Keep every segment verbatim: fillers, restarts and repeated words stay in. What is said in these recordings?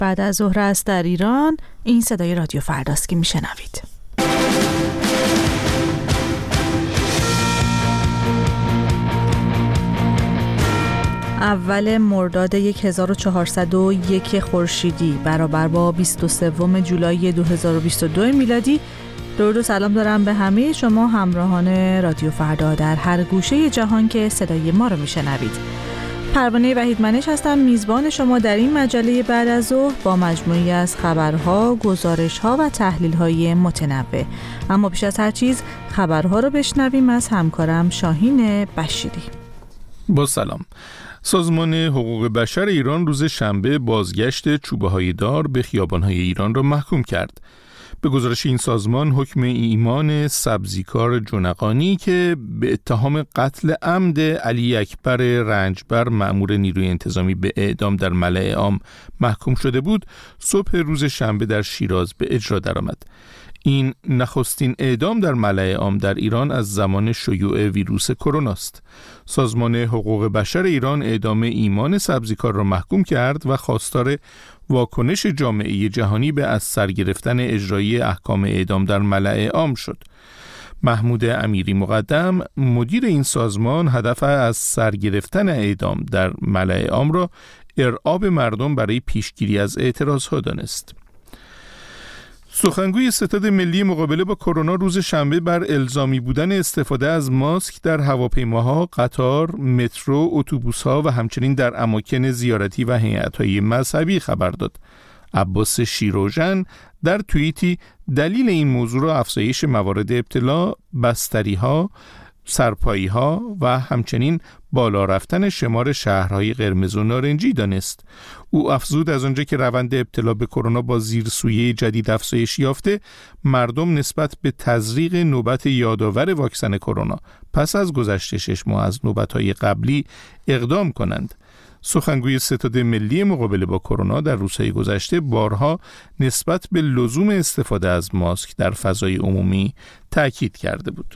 بعد از ظهر است در ایران. این صدای رادیو فرداست که میشنوید. اول مرداد هزار و چهارصد و یک خورشیدی برابر با بیست و سوم جولای دو هزار و بیست و دو میلادی. درود و سلام دارم به همه شما همراهان رادیو فردا در هر گوشه جهان که صدای ما رو میشنوید. پروانه وحیدمنش هستم، میزبان شما در این مجله بعد از ظهر با مجموعی از خبرها، گزارشها و تحلیل‌های متنوع. اما پیش از هر چیز خبرها رو بشنویم از همکارم شاهین بشیری. با سلام. سازمان حقوق بشر ایران روز شنبه بازگشت چوبه‌های دار به خیابان‌های ایران را محکوم کرد. به گزارش این سازمان حکم ایمان سبزیکار جنقانی که به اتهام قتل عمد علی اکبر رنجبر مأمور نیروی انتظامی به اعدام در ملأ عام محکوم شده بود، صبح روز شنبه در شیراز به اجرا درآمد. این نخستین اعدام در ملأ عام در ایران از زمان شیوع ویروس کرونا است. سازمان حقوق بشر ایران اعدام ایمان سبزیکار را محکوم کرد و خواستار واکنش جامعه جهانی به از سر گرفتن اجرایی احکام اعدام در ملأ عام شد. محمود امیری مقدم، مدیر این سازمان، هدف از سر گرفتن اعدام در ملأ عام را ارعاب مردم برای پیشگیری از اعتراضها دانست. سخنگوی ستاد ملی مقابله با کرونا روز شنبه بر الزامی بودن استفاده از ماسک در هواپیماها، قطار، مترو، اتوبوس‌ها و همچنین در اماکن زیارتی و هیئت‌های مذهبی خبر داد. عباس شیروژن در توییتی دلیل این موضوع را افزایش موارد ابتلا، بستری‌ها، سرپایی‌ها و همچنین بالا رفتن شمار شهرهای قرمز و نارنجی دانست. او افزود از آنجا که روند ابتلا به کرونا با زیرسویه جدید افزایش یافته، مردم نسبت به تزریق نوبت یادآور واکسن کرونا پس از گذشت شش ماه از نوبت‌های قبلی اقدام کنند. سخنگوی ستاد ملی مقابله با کرونا در روزهای گذشته بارها نسبت به لزوم استفاده از ماسک در فضای عمومی تأکید کرده بود.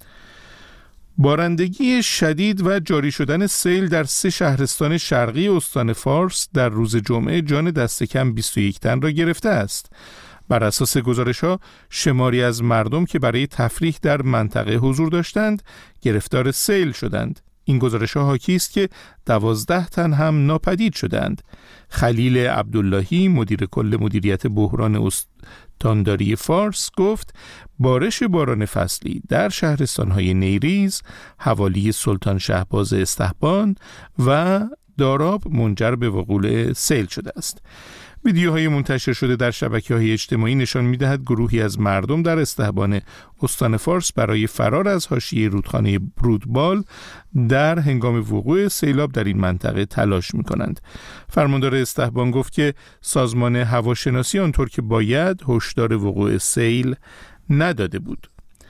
بارندگی شدید و جاری شدن سیل در سه شهرستان شرقی استان فارس در روز جمعه جان دست کم بیست و یک تن را گرفته است. بر اساس گزارش‌ها شماری از مردم که برای تفریح در منطقه حضور داشتند گرفتار سیل شدند. این گزارش‌ها حاکی است که دوازده تن هم ناپدید شدند. خلیل عبداللهی، مدیر کل مدیریت بحران استانداری فارس، گفت بارش باران فصلی در شهرستان‌های نیریز، حوالی سلطان شهباز استحبان و داراب منجر به وقوع سیل شده است. ویدیوهای منتشر شده در شبکه‌های اجتماعی نشان می‌دهد گروهی از مردم در استحبان استان فارس برای فرار از حاشیه رودخانه رودبال در هنگام وقوع سیلاب در این منطقه تلاش می‌کنند. فرماندار استحبان گفت که سازمان هواشناسی آنطور که باید هشدار وقوع سیل نداده بود.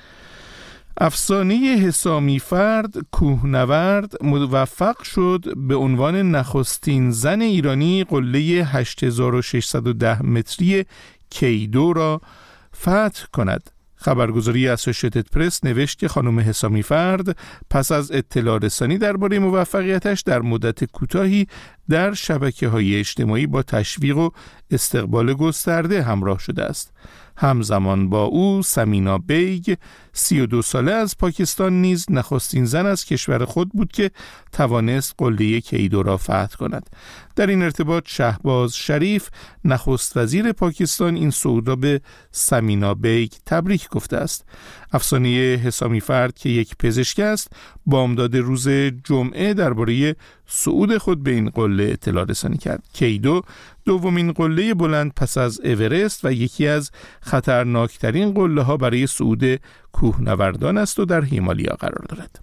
افسانه حسامی فرد کوهنورد موفق شد به عنوان نخستین زن ایرانی قله هشت هزار و ششصد و ده متری کیدو را فتح کند. خبرگزاری اسوشییتد پرس نوشت که خانم حسامی فرد پس از اطلاع رسانی درباره موفقیتش در مدت کوتاهی در شبکه‌های اجتماعی با تشویق و استقبال گسترده همراه شده است. همزمان با او سمینا بیگ، سی و دو ساله از پاکستان، نیز نخستین زن از کشور خود بود که توانست قله کیدو را فتح کند. در این ارتباط شهباز شریف، نخست وزیر پاکستان، این صعود را به سمینا بیگ تبریک گفته است. افسانه حسامی فرد که یک پزشک است، بامداد روز جمعه درباره صعود خود به این قله اطلاع رسانی کرد. کیدو دومین قله بلند پس از اورست و یکی از خطرناکترین قله ها برای صعود کوهنوردان است و در هیمالیا قرار دارد.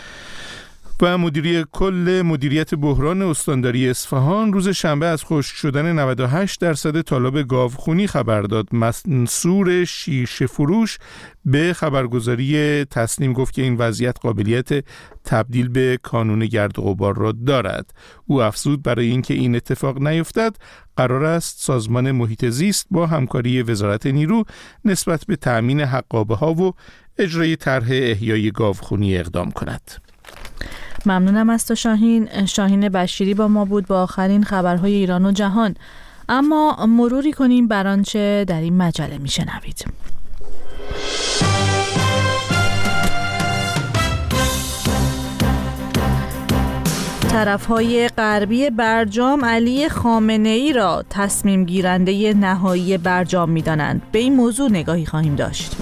و مدیری کل مدیریت بحران استانداری اصفهان روز شنبه از خشک شدن نود و هشت درصد طالاب گاوخونی خبر داد. منصور شیشه فروش به خبرگزاری تسنیم گفت که این وضعیت قابلیت تبدیل به کانون گرد و غبار را دارد. او افزود برای اینکه این اتفاق نیفتد قرار است سازمان محیط زیست با همکاری وزارت نیرو نسبت به تأمین حقابه ها و اجرای طرح احیای گاوخونی اقدام کند. ممنونم از تو شاهین. شاهین بشیری با ما بود با آخرین خبرهای ایران و جهان. اما مروری کنیم بر آنچه در این مجله میشنوید. طرف‌های غربی برجام علی خامنه‌ای را تصمیم گیرنده نهایی برجام می‌دانند. به این موضوع نگاهی خواهیم داشت.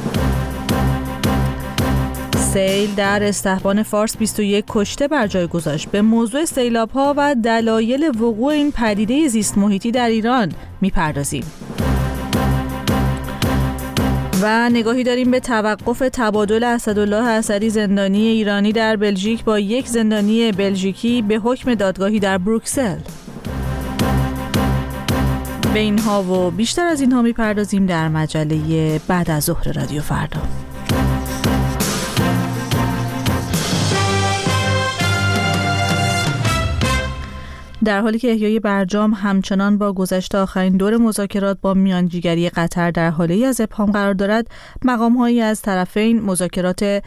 سیل در استحبان فارس بیست و یک کشته بر جای گذاشت. به موضوع سیلاب‌ها و دلایل وقوع این پدیده زیست محیطی در ایران می‌پردازیم. و نگاهی داریم به توقف تبادل اسدالله اسدی زندانی ایرانی در بلژیک با یک زندانی بلژیکی به حکم دادگاهی در بروکسل. به اینها و بیشتر از اینها میپردازیم در مجله بعد از ظهر رادیو فردا. در حالی که احیای برجام همچنان با گذشت آخرین دور مذاکرات با میانجیگری قطر در حاله از ابهام قرار دارد، مقام‌هایی از طرفین مذاکرات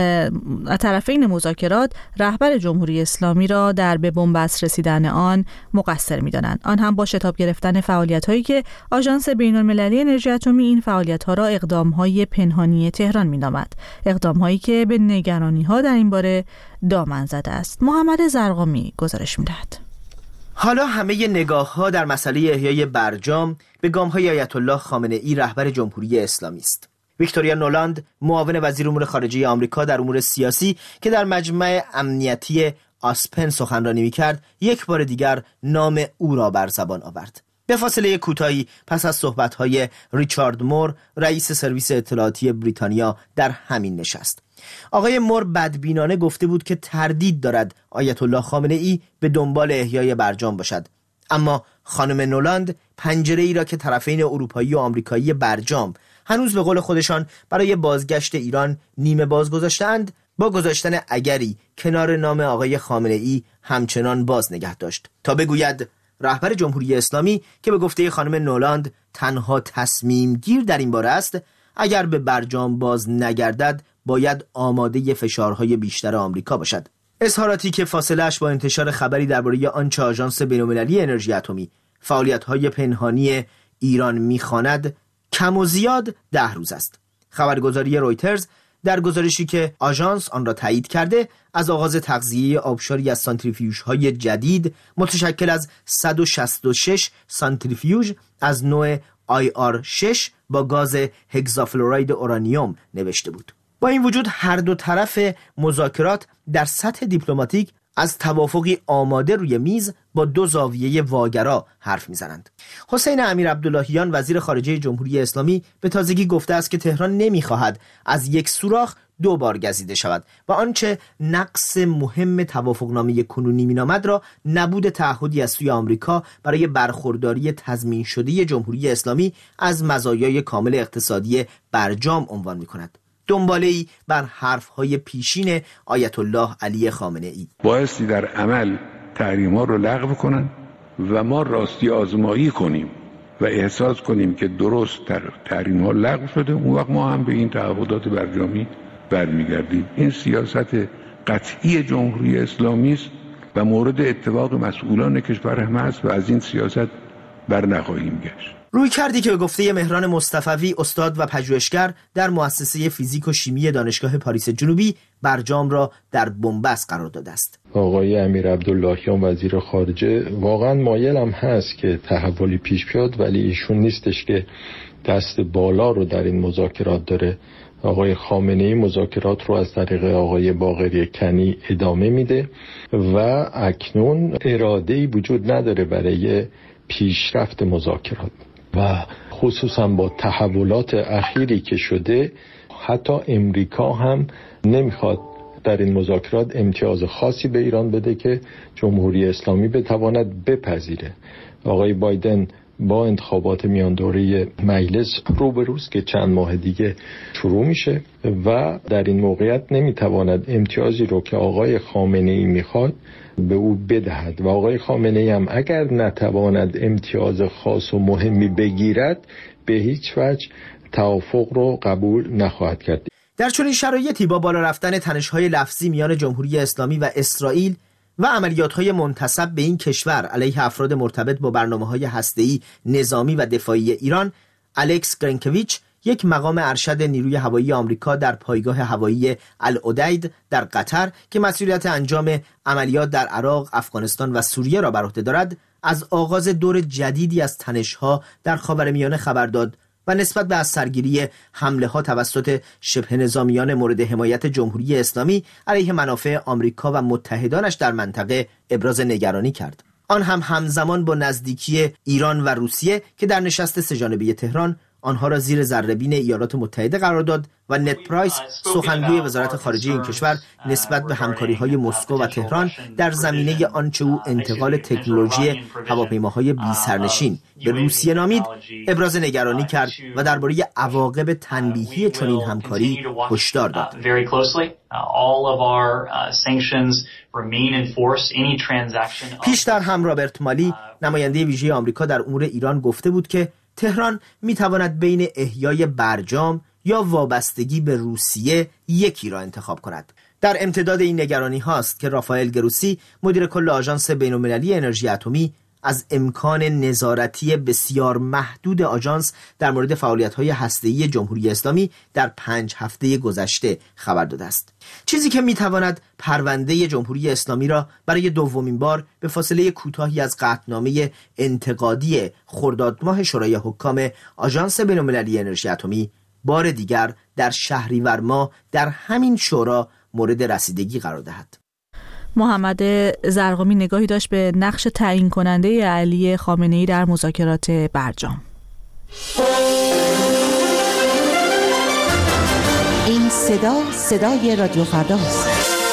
طرفین مذاکرات رهبر جمهوری اسلامی را در به بنبست رسیدن آن مقصر می‌دانند. آن هم با شتاب گرفتن فعالیت‌هایی که آژانس بین‌المللی انرژی اتمی این فعالیت‌ها را اقدام‌های پنهانی تهران می‌نامد، اقدام‌هایی که به نگرانی‌ها در این باره دامن زده است. محمد زرقامی گزارش می‌دهد. حالا همه نگاه‌ها در مسئله احیای برجام به گام‌های آیت الله خامنه‌ای رهبر جمهوری اسلامی است. ویکتوریا نولاند، معاون وزیر امور خارجه آمریکا در امور سیاسی که در مجمع امنیتی آسپن سخنرانی می‌کرد، یک بار دیگر نام او را بر زبان آورد. به فاصله کوتاهی پس از صحبت‌های ریچارد مور، رئیس سرویس اطلاعاتی بریتانیا در همین نشست، آقای مور بدبینانه گفته بود که تردید دارد آیت الله خامنه‌ای به دنبال احیای برجام باشد. اما خانم نولاند پنجره ای را که طرفین اروپایی و آمریکایی برجام هنوز به قول خودشان برای بازگشت ایران نیمه باز گذاشتند، با گذاشتن اگری کنار نام آقای خامنه‌ای همچنان باز نگه داشت تا بگوید رهبر جمهوری اسلامی که به گفته خانم نولاند تنها تصمیم گیر در این باره است، اگر به برجام باز نگردد باید آماده فشارهای بیشتر آمریکا باشد. اظهاراتی که فاصله‌اش با انتشار خبری درباره آنچه آژانس بین‌المللی انرژی اتمی فعالیت‌های پنهانی ایران می‌خواند کم و زیاد ده روز است. خبرگزاری رویترز در گزارشی که آژانس آن را تایید کرده، از آغاز تغذیه آبشاری از سانتریفیوژهای جدید متشکل از صد و شصت و شش سانتریفیوژ از نوع آی آر شش با گاز هگزافلوراید اورانیوم نوشته بود. با این وجود هر دو طرف مذاکرات در سطح دیپلماتیک از توافقی آماده روی میز با دو زاویه واگرا حرف میزنند. حسین امیر عبداللهیان وزیر خارجه جمهوری اسلامی به تازگی گفته است که تهران نمیخواهد از یک سوراخ دو بار گزیده شود و آنچه نقص مهم توافقنامه کنونی مینامد را نبود تعهدی از سوی آمریکا برای برخورداری تضمین شده جمهوری اسلامی از مزایای کامل اقتصادی برجام عنوان میکند. دنباله‌ای بر حرف‌های پیشین آیت الله علی خامنه‌ای بایستی در عمل تحریم‌ها رو لغو کنن و ما راستی آزمایی کنیم و احساس کنیم که درست تحریم‌ها لغو شده، اون وقت ما هم به این تعهدات برجامی برمیگردیم. این سیاست قطعی جمهوری اسلامی است و مورد اتفاق مسئولان کشور هم است و از این سیاست بر نخواهیم گشت. روی کردی که به گفته مهران مصطفوی استاد و پژوهشگر در مؤسسه فیزیک و شیمی دانشگاه پاریس جنوبی برجام را در بنبست قرار داده است. آقای امیر عبداللهیان وزیر خارجه واقعا مایل هم هست که تحولی پیش بیاد، ولی ایشون نیستش که دست بالا رو در این مذاکرات داره. آقای خامنه‌ای مذاکرات رو از طریق آقای باقری کنی ادامه میده و اکنون اراده‌ای وجود نداره برای پیشرفت مذاکرات و خصوصا با تحولات اخیری که شده حتی امریکا هم نمیخواد در این مذاکرات امتیاز خاصی به ایران بده که جمهوری اسلامی بتواند بپذیره. آقای بایدن با انتخابات میان دوره مجلس روبروست که چند ماه دیگه شروع میشه و در این موقعیت نمیتواند امتیازی رو که آقای خامنه‌ای میخواد به او بدهد و آقای خامنه‌ای هم اگر نتواند امتیاز خاص و مهمی بگیرد به هیچ وجه توافق رو قبول نخواهد کرد. در چنین شرایطی با بالا رفتن تنش‌های لفظی میان جمهوری اسلامی و اسرائیل و عملیات‌های منتسب به این کشور علیه افراد مرتبط با برنامه‌های هسته‌ای نظامی و دفاعی ایران، الکس گرینکویچ، یک مقام ارشد نیروی هوایی آمریکا در پایگاه هوایی العدید در قطر که مسئولیت انجام عملیات در عراق، افغانستان و سوریه را بر عهده دارد، از آغاز دور جدیدی از تنش‌ها در خاورمیانه خبر داد و نسبت به از سرگیری حمله‌ها توسط شبه نظامیان مورد حمایت جمهوری اسلامی علیه منافع آمریکا و متحدانش در منطقه ابراز نگرانی کرد. آن هم همزمان با نزدیکی ایران و روسیه که در نشست سه‌جانبه تهران آنها را زیر ذره‌بین ایالات متحده قرار داد و نت پرایس، سخنگوی وزارت خارجه این کشور، نسبت به همکاری‌های مسکو و تهران در زمینه آنچه او انتقال تکنولوژی هواپیماهای بی‌سرنشین به روسیه نامید، ابراز نگرانی کرد و درباره عواقب تنبیهی چنین همکاری هشدار داد. پیشتر هم رابرت مالی، نماینده ویژه آمریکا در امور ایران، گفته بود که تهران میتواند بین احیای برجام یا وابستگی به روسیه یکی را انتخاب کند. در امتداد این نگرانی هاست که رافائل گروسی، مدیر کل آژانس بین‌المللی انرژی اتمی، از امکان نظارتی بسیار محدود آژانس در مورد فعالیت‌های هسته‌ای جمهوری اسلامی در پنج هفته گذشته خبر داده است. چیزی که می‌تواند پرونده جمهوری اسلامی را برای دومین بار به فاصله کوتاهی از قطعنامه انتقادی خرداد ماه شورای حکام آژانس بین‌المللی انرژی اتمی بار دیگر در شهریور ماه در همین شورا مورد رسیدگی قرار دهد. محمد زرقامی نگاهی داشت به نقش تعیین کننده علی خامنه‌ای در مذاکرات برجام. این صدا صدای رادیو فرداست.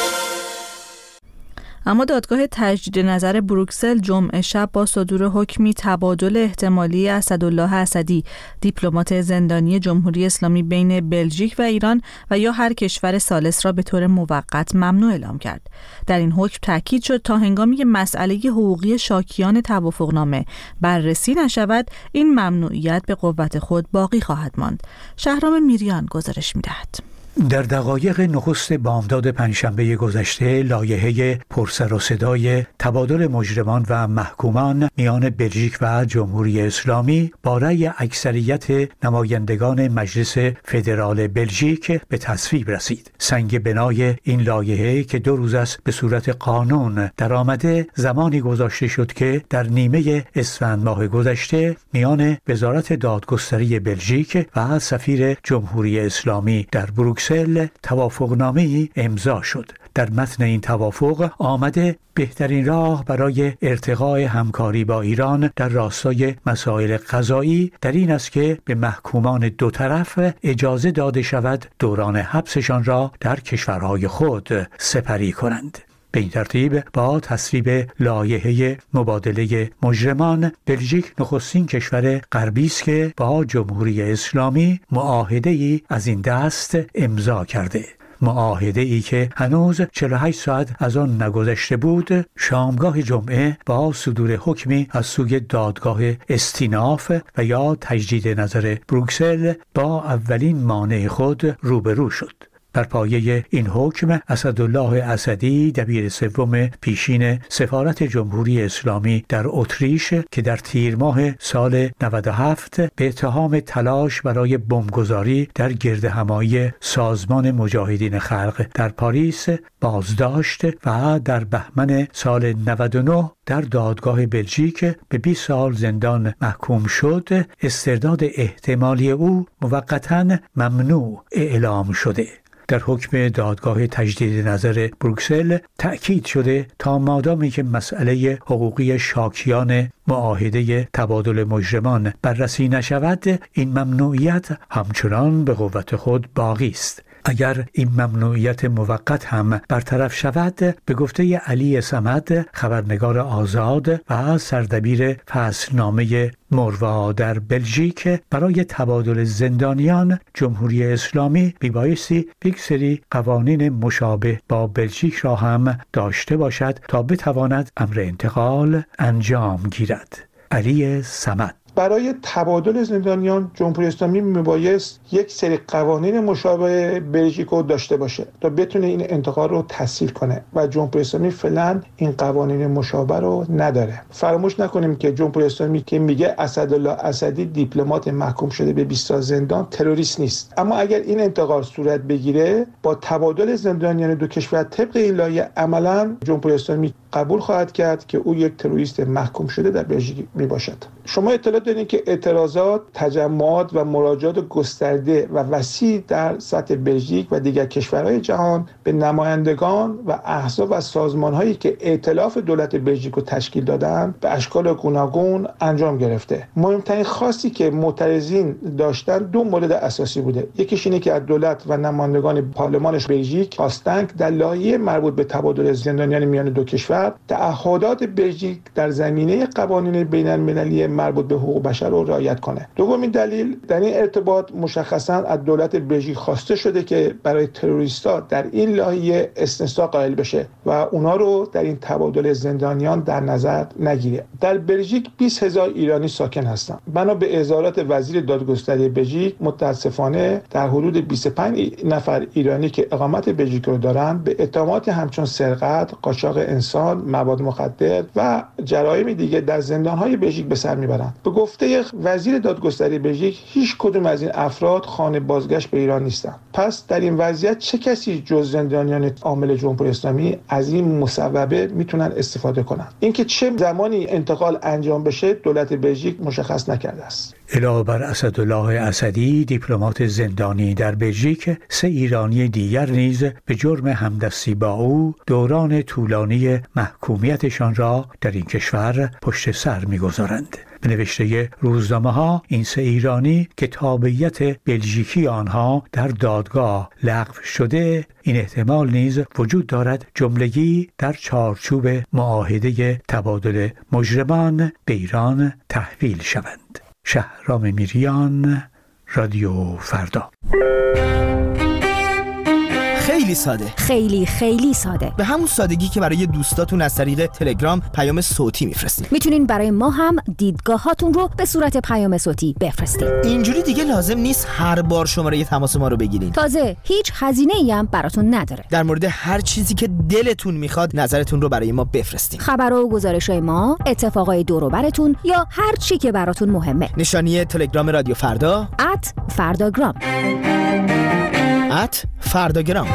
اما دادگاه تجدید نظر بروکسل جمعه شب با صدور حکمی تبادل احتمالی اسدالله اسدی، دیپلمات زندانی جمهوری اسلامی بین بلژیک و ایران و یا هر کشور ثالث را به طور موقت ممنوع اعلام کرد. در این حکم تاکید شد تا هنگامی که مسئله حقوقی شاکیان توافقنامه بررسی نشود، این ممنوعیت به قوت خود باقی خواهد ماند. شهرام میریان گزارش می‌دهد. در دقایق نخست بامداد پنجشنبه گذشته، لایحه پرسر و صدای تبادل مجرمان و محکومان میان بلژیک و جمهوری اسلامی با رأی اکثریت نمایندگان مجلس فدرال بلژیک به تصویب رسید. سنگ بنای این لایحه که دو روز است به صورت قانون درآمده، زمانی گذاشته شد که در نیمه اسفند ماه گذشته میان وزارت دادگستری بلژیک و سفیر جمهوری اسلامی در بروکسل توافقنامه‌ای امضا شد. در متن این توافق آمده بهترین راه برای ارتقاء همکاری با ایران در راستای مسائل قضایی در این است که به محکومان دو طرف اجازه داده شود دوران حبسشان را در کشورهای خود سپری کنند. به این ترتیب با تصویب لایحه مبادله مجرمان، بلژیک نخستین کشور غربی است که با جمهوری اسلامی معاهده‌ای از این دست امضا کرده. معاهده‌ای که هنوز چهل و هشت ساعت از آن نگذشته بود، شامگاه جمعه با صدور حکمی از سوی دادگاه استیناف و یا تجدید نظر بروکسل با اولین مانع خود روبرو شد. بر پایه این حکم، اسدالله اسدی، دبیر سوم پیشین سفارت جمهوری اسلامی در اتریش که در تیر ماه سال نود و هفت به اتهام تلاش برای بمبگذاری در گردهمایی سازمان مجاهدین خلق در پاریس بازداشت و در بهمن سال نود و نه در دادگاه بلژیک به بیست سال زندان محکوم شد، استرداد احتمالی او موقتاً ممنوع اعلام شده. در حکم دادگاه تجدید نظر بروکسل تأکید شده تا مادامی که مسئله حقوقی شاکیان معاهده تبادل مجرمان بررسی نشود، این ممنوعیت همچنان به قوت خود باقی است. اگر این ممنوعیت موقت هم برطرف شود، به گفته علی صمد، خبرنگار آزاد و سردبیر فصلنامه مروا در بلژیک، برای تبادل زندانیان جمهوری اسلامی میبایستی یک سری قوانین مشابه با بلژیک را هم داشته باشد تا بتواند امر انتقال انجام گیرد. علی صمد: برای تبادل زندانیان جمهوری اسلامی میبایست یک سری قوانین مشابه بلژیک رو داشته باشه تا بتونه این انتقال رو تسهیل کنه و جمهوری اسلامی فعلا این قوانین مشابه رو نداره. فراموش نکنیم که جمهوری اسلامی که میگه اسدالله اسدی دیپلمات محکوم شده به بیست سال زندان تروریست نیست، اما اگر این انتقال صورت بگیره با تبادل زندانیان دو کشور طبق این لایحه عملا جمهوری اسلامی قبول خواهد کرد که او یک تروریست محکوم شده در بلژیک میباشد. شما اطلاع دارید که اعتراضات، تجمعات و مراجعات گسترده و وسیع در سطح بلژیک و دیگر کشورهای جهان به نمایندگان و احزاب و سازمان‌هایی که ائتلاف دولت بلژیک رو تشکیل دادن به اشکال گوناگون انجام گرفته. مهمترین خواستی که معترضین داشتن دو مورد اساسی بوده. یکیش اینه که از دولت و نمایندگان پارلمانش بلژیک خواستند در لایحه مربوط به تبادل زندانیان میان دو کشور تعهدات بلژیک در زمینه قوانین بین‌المللی مربوط به حقوق بشر رو رعایت کنه. دومین دلیل در این ارتباط مشخصاً از دولت بلژیک خواسته شده که برای تروریست‌ها در این لایحه استثنا قائل بشه و اونا رو در این تبادل زندانیان در نظر نگیره. در بلژیک بیست هزار ایرانی ساکن هستند. بنا به اظهارات وزیر دادگستری بلژیک متاسفانه در حدود بیست و پنج نفر ایرانی که اقامت بلژیک رو دارن به اتهامات همچون سرقت، قاچاق انسان، مواد مخدر و جرایم دیگه در زندان‌های بلژیک به سر میبرند. به گفته وزیر دادگستری بلژیک هیچ کدوم از این افراد خانه بازگشت به ایران نیستند. پس در این وضعیت چه کسی جز زندانیان عامل جمهوری اسلامی از این مصوبه میتونن استفاده کنند؟ اینکه چه زمانی انتقال انجام بشه دولت بلژیک مشخص نکرده است. علاوه بر اسدالله اسدی دیپلمات زندانی در بلژیک، سه ایرانی دیگر نیز به جرم همدستی با او دوران طولانی محکومیتشان را در این کشور پشت سر می‌گذارند. به نوشته روزنامه‌ها این سه ایرانی که تابعیت بلژیکی آنها در دادگاه لغو شده، این احتمال نیز وجود دارد جملگی در چارچوب معاهده تبادل مجرمان به ایران تحویل شوند. شهرام میریان، رادیو فردا. خیلی ساده، خیلی خیلی ساده، به همون سادگی که برای دوستاتون از طریق تلگرام پیام صوتی میفرستید. میتونین برای ما هم دیدگاهاتون رو به صورت پیام صوتی بفرستید. اینجوری دیگه لازم نیست هر بار شماره تماس ما رو بگیرین. تازه هیچ هزینه‌ای هم براتون نداره. در مورد هر چیزی که دلتون میخواد نظرتون رو برای ما بفرستید. خبر و گزارش‌های ما، اتفاقای دور و براتون یا هر چی که براتون مهمه. نشانی تلگرام رادیو فردا ات فرداگرام ات فرداگرام.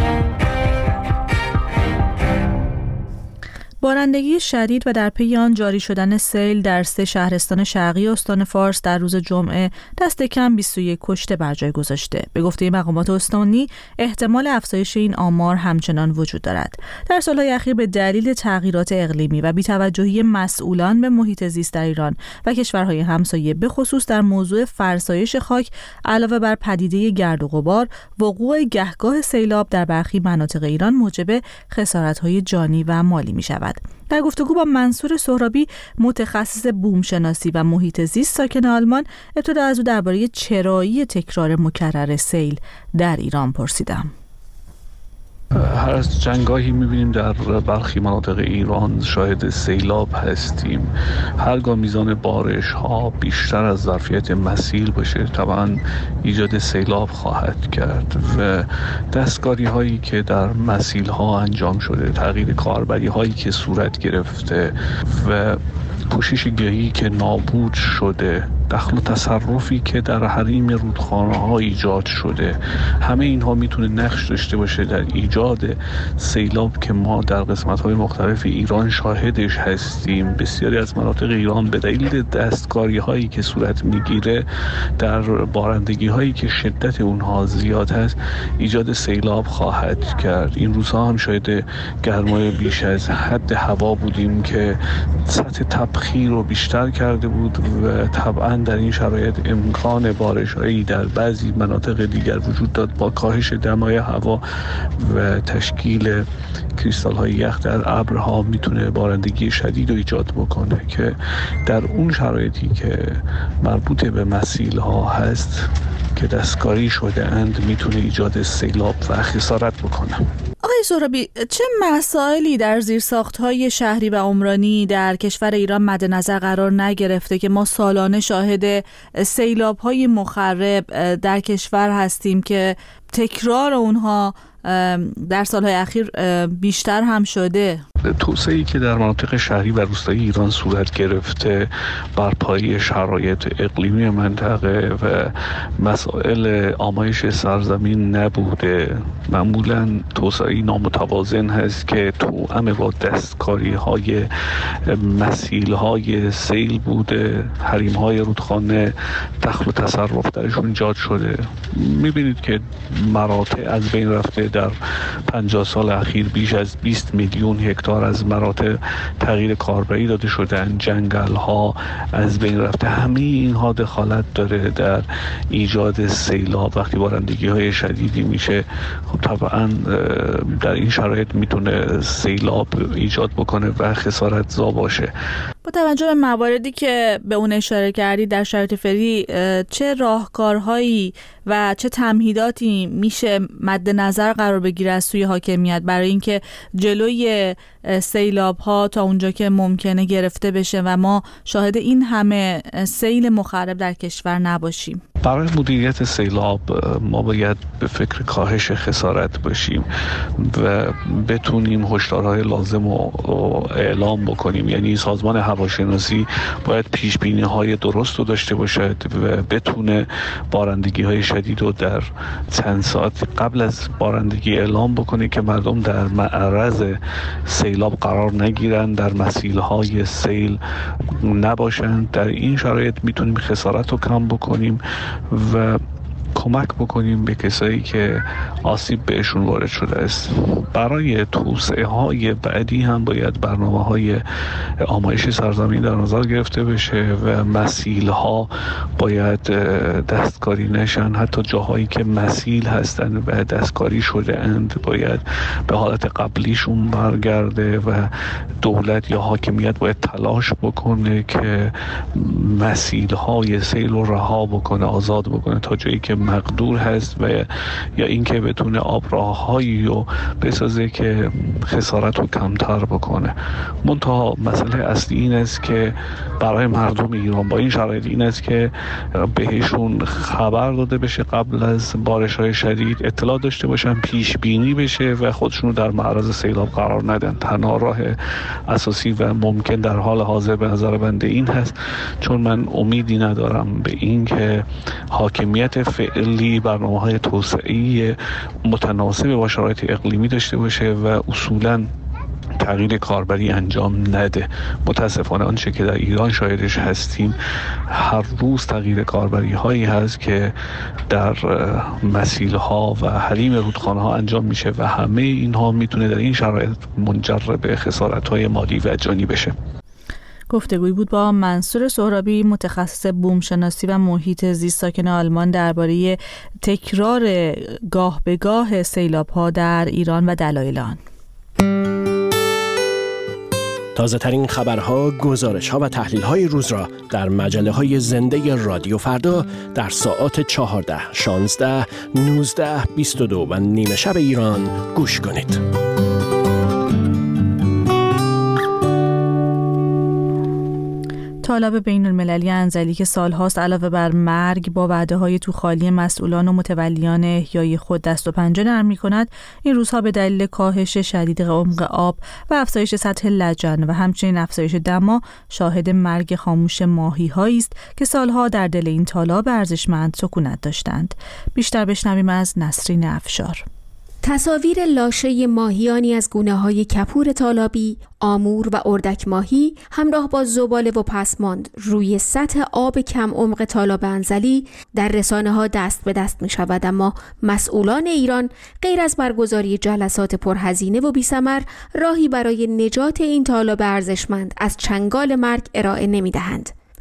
بارندگی شدید و در پی آن جاری شدن سیل در سه شهرستان شرقی استان فارس در روز جمعه دست کم بیست و یک کشته بر جای گذاشته. به گفته مقامات استانی احتمال افزایش این آمار همچنان وجود دارد. در سالهای اخیر به دلیل تغییرات اقلیمی و بی‌توجهی مسئولان به محیط زیست در ایران و کشورهای همسایه به خصوص در موضوع فرسایش خاک علاوه بر پدیده گرد و غبار، وقوع گهگاه سیلاب در برخی مناطق ایران موجب خسارت‌های جانی و مالی می‌شود. در گفتگو با منصور سهرابی متخصص بومشناسی و محیط زیست ساکن آلمان، ابتدا از او درباره چرایی تکرار مکرر سیل در ایران پرسیدم. هر از جنگاهی می‌بینیم در برخی مناطق ایران شاهد سیلاب هستیم. هرگاه میزان بارش ها بیشتر از ظرفیت مسیل باشه طبعا ایجاد سیلاب خواهد کرد و دستکاری هایی که در مسیل ها انجام شده، تغییر کاربری هایی که صورت گرفته و پوشش گیاهی که نابود شده، دخل و تصرفی که در حریم رودخانه ها ایجاد شده، همه اینها میتونه نقش داشته باشه در ایجاد سیلاب که ما در قسمت های مختلف ایران شاهدش هستیم. بسیاری از مناطق ایران به دلیل دستکاری هایی که صورت میگیره در بارندگی هایی که شدت اونها زیاد هست ایجاد سیلاب خواهد کرد. این روزها هم شاهد گرمای بیش از حد هوا بودیم که سطح تبخیر رو بیشتر کرده بود و طبعا در این شرایط امکان بارش‌هایی در بعضی مناطق دیگر وجود داد. با کاهش دمای هوا و تشکیل کریستال‌های یخ در ابرها میتونه بارندگی شدید رو ایجاد بکنه که در اون شرایطی که مربوط به مسیل‌ها هست که دستکاری شده اند میتونه ایجاد سیلاب و خسارت بکنه. آقای آقای سهرابی، چه مسائلی در زیرساخت‌های شهری و عمرانی در کشور ایران مد نظر قرار نگرفته که ما سالانه شاهد سیلاب‌های مخرب در کشور هستیم که تکرار اونها در سالهای اخیر بیشتر هم شده؟ توسعه‌ای که در مناطق شهری و روستایی ایران صورت گرفته بر پایه شرایط اقلیمی منطقه و مسائل آمایش سرزمین نبوده. معمولاً توسعه‌ای نامتوازن هست که توأم با دستکاری‌های مسیل‌های سیل بوده. حریم‌های رودخانه دخل و تصرف درشون ایجاد شده. می‌بینید که مراتع از بین رفته. در پنجاه سال اخیر بیش از بیست میلیون هکتار از مراتع تغییر کاربری داده شدن، جنگل ها از بین رفته. همه اینها دخالت داره در ایجاد سیلاب. وقتی بارندگی های شدیدی میشه، خب طبعا در این شرایط میتونه سیلاب ایجاد بکنه و خسارتزا باشه. با توجه به مواردی که به اون اشاره کردی در شرایط فعلی، چه راهکارهایی و چه تمهیداتی میشه مد نظر قرار بگیره از سوی حاکمیت برای اینکه جلوی سیلاب ها تا اونجا که ممکنه گرفته بشه و ما شاهد این همه سیل مخرب در کشور نباشیم؟ برای مدیریت سیلاب ما باید به فکر کاهش خسارت باشیم و بتونیم هشدارهای لازم رو اعلام بکنیم. یعنی سازمان هواشناسی باید پیش بینی های درست رو داشته باشد و بتونه بارندگی های شدید رو در چند ساعت قبل از بارندگی اعلام بکنه که مردم در معرض سیلاب قرار نگیرن، در مسیل های سیل نباشند. در این شرایط میتونیم خسارت رو کم بکنیم و کمک بکنیم به کسایی که آسیب بهشون وارد شده است. برای توسعه های بعدی هم باید برنامه های آمایش سرزمین در نظر گرفته بشه و مسیل ها باید دستکاری نشن. حتی جاهایی که مسیل هستن و دستکاری شده اند باید به حالت قبلیشون برگرده و دولت یا حاکمیت باید تلاش بکنه که مسیل های سیل رو رها بکنه، آزاد بکنه تا جایی که مقدور هست و یا اینکه بتونه آبراههایی رو بسازه که خسارت رو کمتر بکنه. منتها مسئله اصلی این است که برای مردم ایران با این شرایط این است که بهشون خبر داده بشه، قبل از بارش‌های شدید اطلاع داشته باشن، پیش بینی بشه و خودشون در معرض سیلاب قرار ندن. تنها راه اساسی و ممکن در حال حاضر به نظر بنده این هست، چون من امیدی ندارم به این که حاکمیت فعلی برنامه‌های توسعه‌ای متناسب با شرایط اقلیمی داشته باشه و اصولاً تغییر کاربری انجام نده. متاسفانه آنچه که در ایران شاهدش هستیم هر روز تغییر کاربری هایی هست که در مسیل ها و حریم رودخانه ها انجام میشه و همه اینها میتونه در این شرایط منجر به خسارت های مالی و جانی بشه. گفتگویی بود با منصور سهرابی، متخصص بومشناسی و محیط زیست ساکن آلمان، درباره تکرار گاه به گاه سیلاب‌ها در ایران و دلایل آن. تازه ترین خبرها، گزارش‌ها و تحلیل‌های روز را در مجله‌های زنده رادیو فردا در ساعات چهارده، شانزده، نوزده، بیست و دو و نیمه شب ایران گوش کنید. طالب بین المللی انزلی که سالهاست علاوه بر مرگ با وعده‌های توخالی مسئولان و متولیان احیای خود دست و پنجه نرم می‌کند، این روزها به دلیل کاهش شدید عمق آب و افزایش سطح لجن و همچنین افزایش دما شاهد مرگ خاموش ماهی‌هایی است که سالها در دل این تالاب ارزشمند سکونت داشتند. بیشتر بشنویم از نسرین افشار. تصاویر لاشه ماهیانی از گونه‌های کپور تالابی، آمور و اردک ماهی همراه با زباله و پسماند روی سطح آب کم عمق تالاب انزلی در رسانه‌ها دست به دست می‌شود، اما مسئولان ایران غیر از برگزاری جلسات پرهزینه و بی‌ثمر راهی برای نجات این تالاب ارزشمند از چنگال مرگ ارائه نمی‌دهند.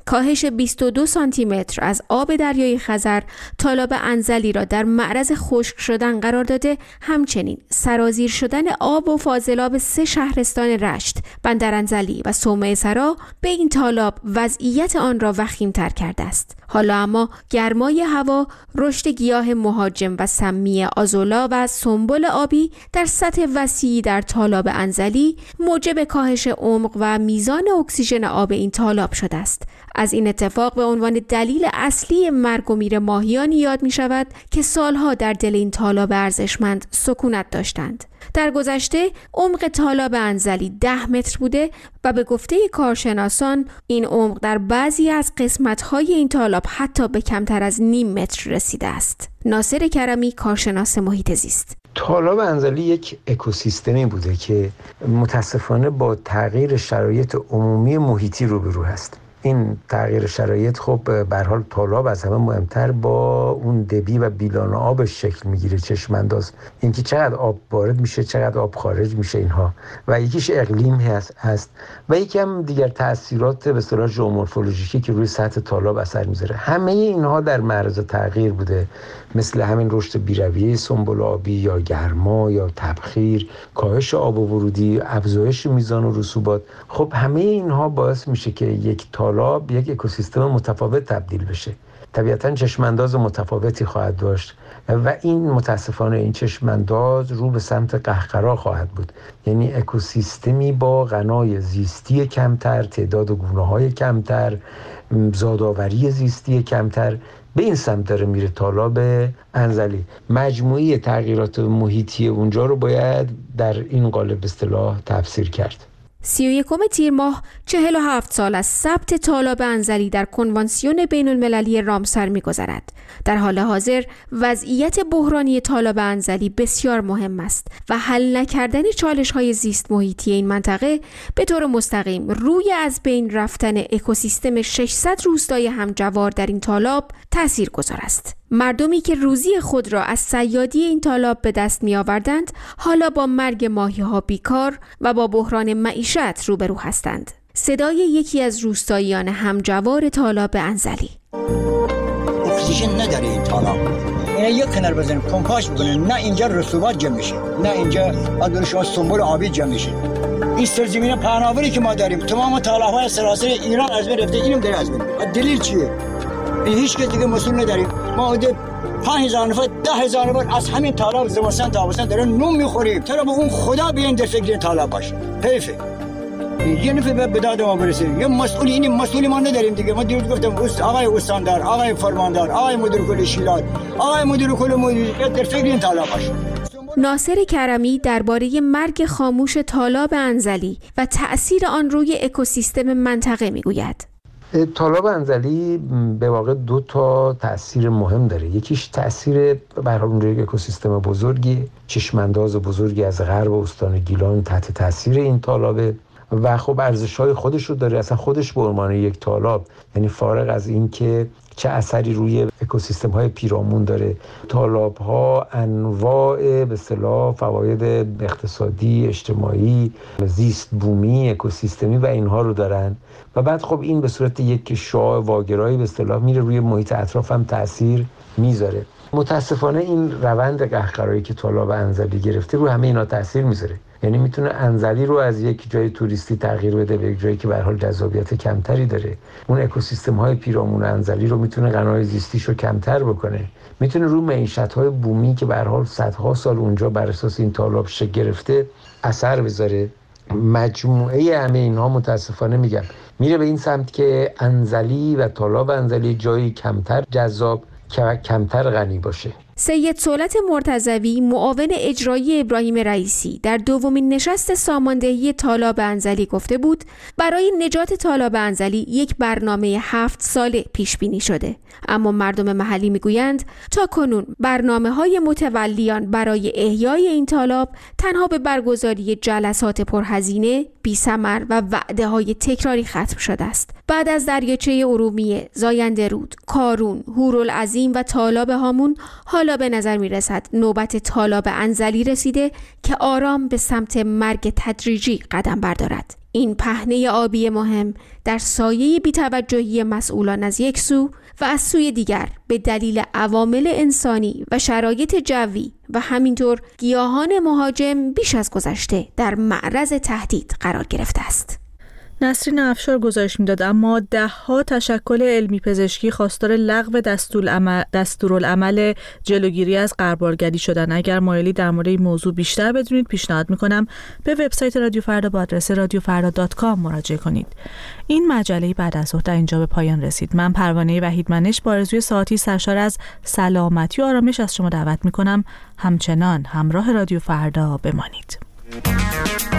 کاهش بیست و دو سانتی متر از آب دریای خزر تالاب انزلی را در معرض خشک شدن قرار داده، همچنین سرازیر شدن آب و فاضلاب سه شهرستان رشت، بندرانزلی و صومعه سرا به این تالاب وضعیت آن را وخیم‌تر کرده است. حالا اما گرمای هوا، رشد گیاه مهاجم و سمی آزولا و سنبل آبی در سطح وسیعی در تالاب انزلی موجب کاهش عمق و میزان اکسیژن آب این تالاب شده است. از این اتفاق به عنوان دلیل اصلی مرگ و میر ماهیانی یاد می شود که سالها در دل این تالاب ارزشمند سکونت داشتند. در گذشته عمق تالاب انزلی ده متر بوده و به گفته کارشناسان این عمق در بعضی از قسمت‌های این تالاب حتی به کمتر از نیم متر رسیده است. ناصر کرمی، کارشناس محیط زیست: تالاب انزلی یک اکوسیستمی بوده که متاسفانه با تغییر شرایط عمومی محیطی روبرو است. این تغییر شرایط خب به هر حال تالاب از همه مهمتر با اون دبی و بیلان آبش شکل میگیره، چشم انداز، اینکه چقدر آب وارد میشه، چقدر آب خارج میشه اینها، و یکیش اقلیم هست, هست و یکی هم دیگر تاثیرات به اصطلاح ژئومورفولوژیکی که روی سطح تالاب اثر میذاره. همه اینها در معرض تغییر بوده، مثل همین رشد بیرویه سنبل آبی یا گرما یا تبخیر، کاهش آب ورودی، افزایش میزان و رسوبات. خب همه اینها باعث میشه که یک تالاب یک اکوسیستم متفاوت تبدیل بشه. طبیعتاً چشمانداز متفاوتی خواهد داشت و این متاسفانه این چشمانداز رو به سمت قهقرا خواهد بود، یعنی اکوسیستمی با غنای زیستی کمتر، تعداد گونه‌های کمتر، زادآوری زیستی کمتر. به این سمت داره میره تالاب انزلی. مجموعی تغییرات محیطی اونجا رو باید در این قالب اصطلاح تفسیر کرد. سی و یکم تیر ماه چهل و هفت سال از ثبت تالاب انزلی در کنوانسیون بین المللی رامسر می‌گذرد. در حال حاضر وضعیت بحرانی تالاب انزلی بسیار مهم است و حل نکردن چالش‌های زیست محیطی این منطقه به طور مستقیم روی از بین رفتن اکوسیستم ششصد روستای همجوار در این تالاب تاثیرگذار است. مردمی که روزی خود را از صیادی این تالاب به دست می آوردند، حالا با مرگ ماهی‌ها بیکار و با بحران معیشت روبرو هستند. صدای یکی از روستاییان همجوار تالاب انزلی: اکسیژن نداره این تالاب، اینا یک کنار بزنیم پمپاژ بکنن، نه اینجا رسوبات جمع میشه، نه اینجا از شما سنبل آبی جمع میشه. این سرزمین پهناوری که ما داریم تمام تالاب‌های سراسر ایران از بین رفته، اینم داره از بین. دلیل چیه؟ هیچ کس دیگه مسئول نداریم. ما اون پنج هزار نفر ده هزار نفر از همین تالاب زمستان تا تابستان دارن نون میخوریم. چرا به اون خدا بیان در فکر تالاب باشه؟ حیفه. یه نفر به داد ما برسه، یه مسئولی این مسئولی ما نداریم دیگه. ما دیروز گفتم آقای استاندار، آقای فرماندار، آقای مدیر کل شیلات، آقای مدیر کل مدیریت در فکر این تالاب باشه. ناصر کرمی درباره مرگ خاموش تالاب انزلی و تأثیر آن روی اکوسیستم منطقه میگوید: تالاب انزلی به واقع دو تا تأثیر مهم داره. یکیش تأثیر به هر حال یک اکوسیستم بزرگی، چشمانداز بزرگی از غرب استان گیلان تحت تأثیر این تالابه و خب ارزش‌های خودش رو داره. اصلا خودش به عنوان یک تالاب، یعنی فارغ از این که چه اثری روی اکوسیستم‌های پیرامون داره، تالاب‌ها انواع به اصطلاح فواید اقتصادی، اجتماعی، زیست بومی، اکوسیستمی و اینها رو دارن و بعد خب این به صورت یک شعاع واگرایی به اصطلاح میره روی محیط اطراف هم تأثیر میذاره. متاسفانه این روند قهقرایی که تالاب انزلی گرفته رو همه اینا تأثیر میذاره. یعنی میتونه انزلی رو از یک جای توریستی تغییر بده به یک جایی که به هر حال جذابیت کمتری داره. اون اکوسیستم های پیرامون انزلی رو میتونه غنای زیستیش رو کمتر بکنه. میتونه رو معیشت های بومی که به هر حال صدها سال اونجا بر اساس این تالاب شکل گرفته اثر بذاره. مجموعه همه اینها متاسفانه میگم میره به این سمت که انزلی و تالاب انزلی جایی کمتر جذاب، کمتر غنی باشه. سید صولت مرتضوی، معاون اجرایی ابراهیم رئیسی، در دومین نشست ساماندهی تالاب انزلی گفته بود برای نجات تالاب انزلی یک برنامه هفت ساله پیش بینی شده، اما مردم محلی میگویند تا کنون برنامه‌های متولیان برای احیای این تالاب تنها به برگزاری جلسات پرهزینه، بی‌ثمر و وعده‌های تکراری ختم شده است. بعد از دریاچه ارومیه، زاینده رود، کارون، هورالعظیم و تالاب هامون حالا به نظر می رسد نوبت تالاب انزلی رسیده که آرام به سمت مرگ تدریجی قدم بردارد. این پهنه آبی مهم در سایه بی‌توجهی مسئولان از یک سو و از سوی دیگر به دلیل عوامل انسانی و شرایط جوی و همینطور گیاهان مهاجم بیش از گذشته در معرض تهدید قرار گرفته است. نسرین افشار گزارش میداد اما ده ها تشکل علمی پزشکی خواستار لغو دستورالعمل دستورالعمل جلوگیری از غربالگری شدن. اگر مایلی در مورد این موضوع بیشتر بدونید پیشنهاد میکنم به وبسایت رادیو فردا با آدرس رادیو فردا دات کام مراجعه کنید. این مجله بعد از ظهر در اینجا به پایان رسید. من پروانه وحیدمنش با آرزوی ساعتی سرشار از سلامتی و آرامش از شما دعوت میکنم همچنان همراه رادیو فردا بمانید.